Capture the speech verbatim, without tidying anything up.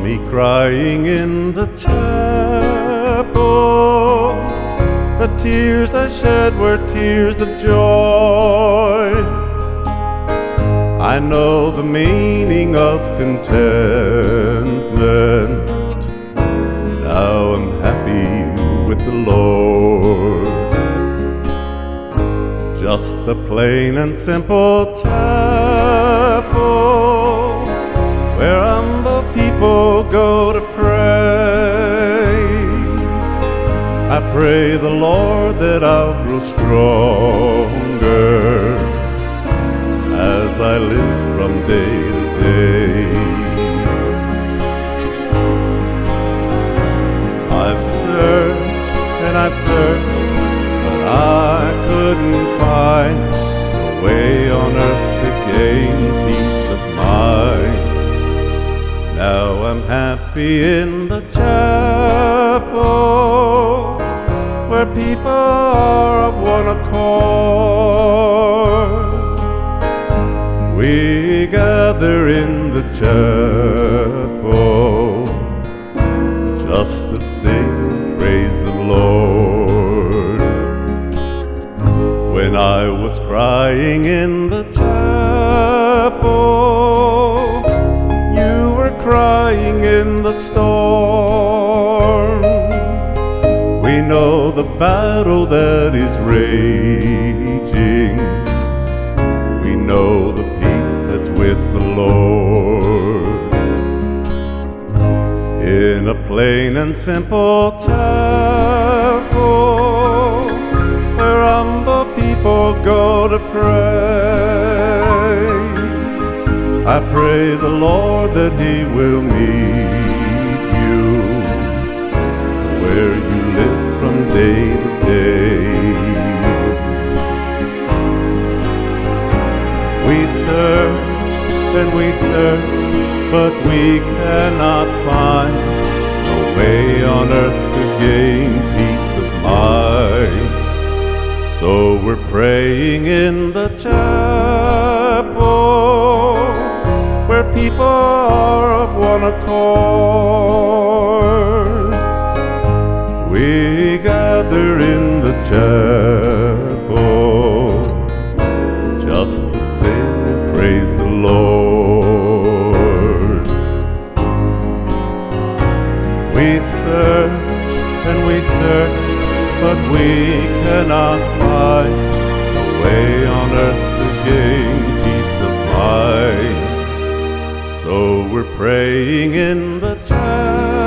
me crying in the chapel. The tears I shed were tears of joy. I know the meaning of contentment. Now I'm happy with the Lord. Just a plain and simple chapel where humble people go to pray. I pray the Lord that I'll grow stronger as I live from day to day. I've searched and I've searched, but I couldn't find a way on earth to gain peace of mind. Now I'm happy in the chapel where people are of one accord. We gather in the chapel just to sing praise the Lord. When I was crying in the chapel, you were crying in the storm. We know the battle that is raging. We know the peace that's with the Lord. In a plain and simple chapel where humble people go to pray, I pray the Lord that He will meet you where you live from day to day. We search and we search, but we cannot find a way on earth to gain peace of mind. So we're praying in the chapel where people are of one accord. We gather in the chapel just to sing and praise the Lord. We search and we search, but we cannot find a way on earth to gain peace of mind. So we're praying in the chapel